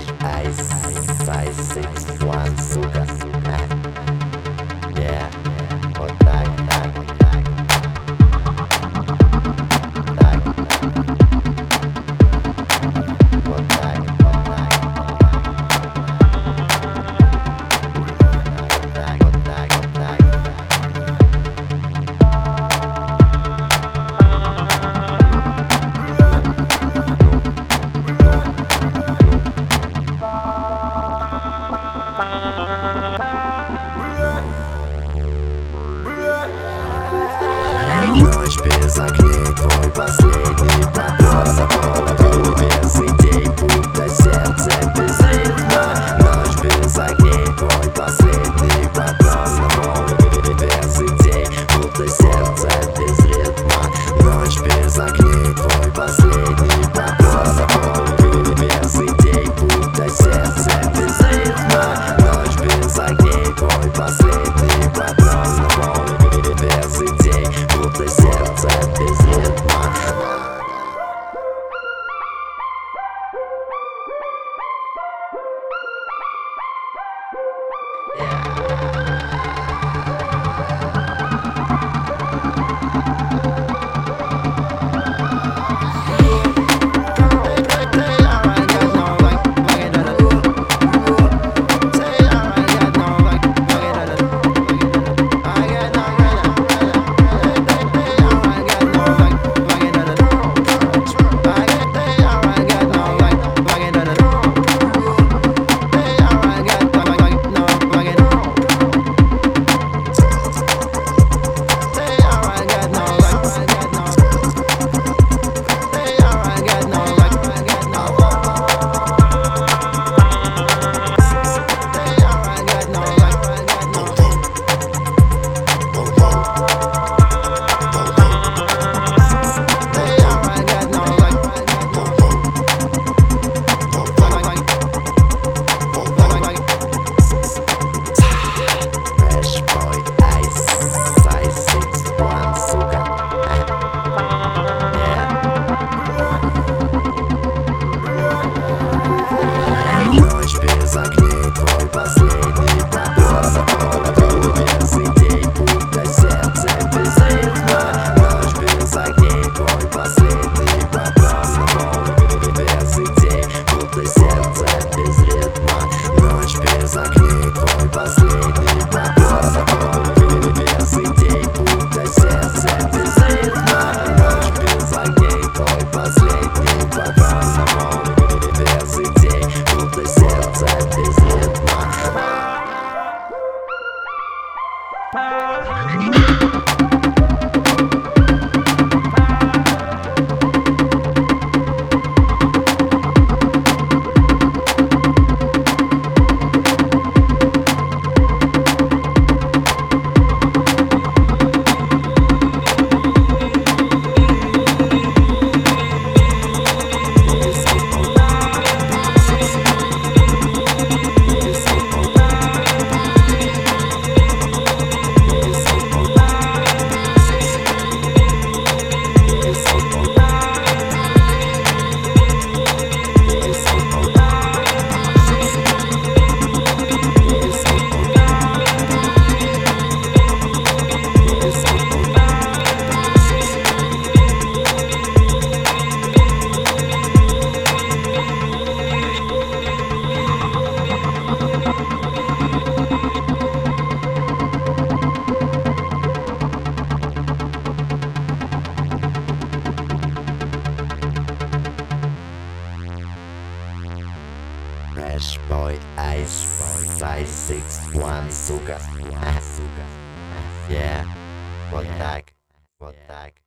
Ice 561, сука. Yeah, вот так, так, так. Так. Вот так, вот так. Вот так, вот так, вот так. Ночь без огней, твой последний вопрос. Голову без идей, будто сердце без ритма. Ночь без огней, твой последний вопрос. Голову без идей, будто сердце без ритма. Ночь без огней, твой последний вопрос. Голову без идей, будто сердце без ритма. Ночь без огней, твой последний вопрос. Голову без идей, будто сердце без ритма. Ночь без огней, твой последний вопрос. Голову без идей, будто сердце без ритма. Ночь без огней, твой последний вопрос. Голову без идей, будто сердце без ритма. Ночь без огней, твой последний вопрос. Голову без идей, будто сердце без ритма. Ночь без огней, твой последний вопрос. Голову без идей, будто сердце без ритма. Fresh boy, ice 561, сука. Yeah, вот так, вот так.